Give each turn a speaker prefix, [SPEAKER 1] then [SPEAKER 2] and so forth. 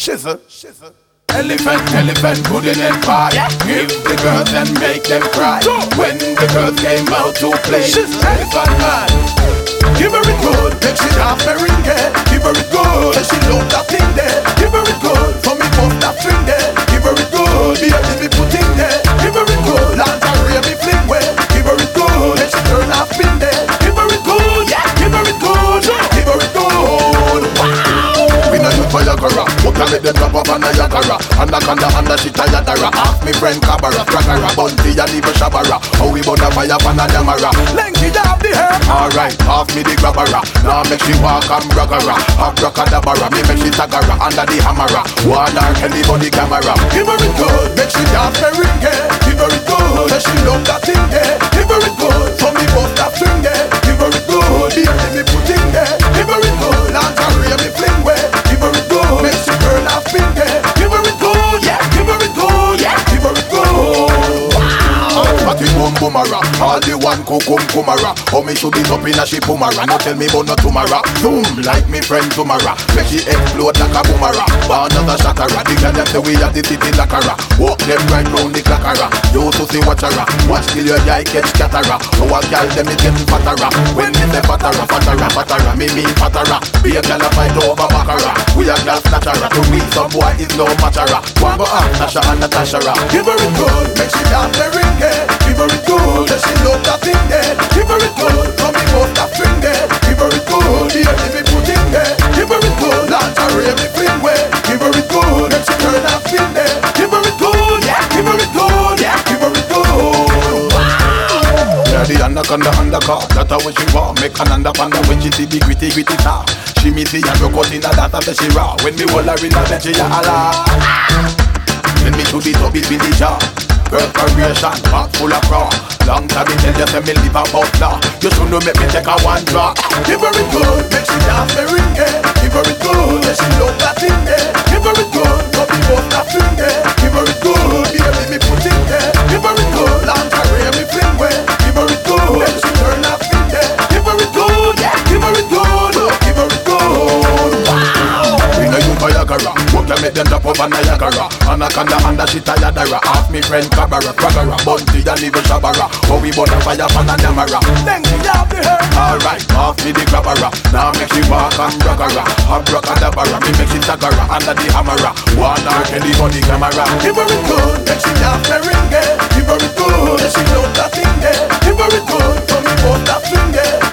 [SPEAKER 1] shizzle. Elephant, put it in pie. Give the girls and make them cry. When the girls came out to play, elephant man, give her it good, make she laugh very good. Give her it good, make she love that thing there. Give her it good, for me pop that string there. Give her it good, be a me put in there. Give her it good, lingerie me fling well. Give her it good, make she turn off spin there. Give her it good, yeah, give her it good, give her it good. Wow. We know you Viagra, but can let them drop up on a Yakara. Anaconda, she tired dara. Ask me friend Kabara, Crackara, Bunty and even Shabara. How we burn a fire pan a Damara. Lengthy down the hair. Alright, pass me the grabbara. Now make she walk and braggara. Abracadabra, me make she tagara under the hammera. One her Kelly body camera. Give her it good, make she dance very good. Give her it good, make she love that thing there. Give her it good, for me bust that string there. Give her it good, the let me put in there. Give her it good, lingerie me fling way. Give her it good, make she turn off spin there. Give her it good, yeah, give her it good, yeah, give her it good. But it boom boomara, all the one kumara. How me should be up in a she pumara. Now tell me about no tomorrow. Zoom like me friend tomorrow. Make she explode like a boomara. Born as a shattera. The girl them say we at the city lakara. Walk them right round the clackara. You to see watchara. Watch till your eye catch catara. How a girl them is getting fattera. When me say fattera. Me mean fattera. Be a girl a fight over baccara. We a girl snatchera. To me some boy is no matchera. One go up Nasha and Natasha. Give her it good, make she dance very good. Give her it good, that she love that thing there. Give her it good, for me both that string there. Give her it good, the let me put in there. Give her it good, lingerie me fling way. Give her it good, make she turn and spin there. Give her it good, yeah, give her it good, yeah, give her it good. Wow. Yeah, the anaconda undercar, that's how she want. Make an underpanda when she see the gritty top. She me see and broke out in a data that she raw. When me hold her in a bed, she a Allah. When me shoot it up, it be the jar. Preparation, heart full of raw. Long time me tell you say me live about now. You should know make me take a one drop. Give her it good, make she dance very good. Give her it good, make she love that thing there. Give her it good, so be both that thing there. Give her it good, the let me put in there. Give her it good, lingerie me fling way. Give her it good, make she turn up in there. Give her it good, yeah, give her it good, give her it good. Wow. We know you Viagra, work you make them drop over Niagara. Anaconda, she tired dara. Ask me friend Kabara, Crackara, Bunty and even Shabara. How we burn a fire pan a Damara. Then she have the hair. Alright, off me the grabbara. Now make she walk and braggara. Abracadabra, me make she tagara under the hammera. One her Kelly body camera. Give her it good, make she dance very good. Give her it good, make she love that thing there. Give her it good, for me both that string there.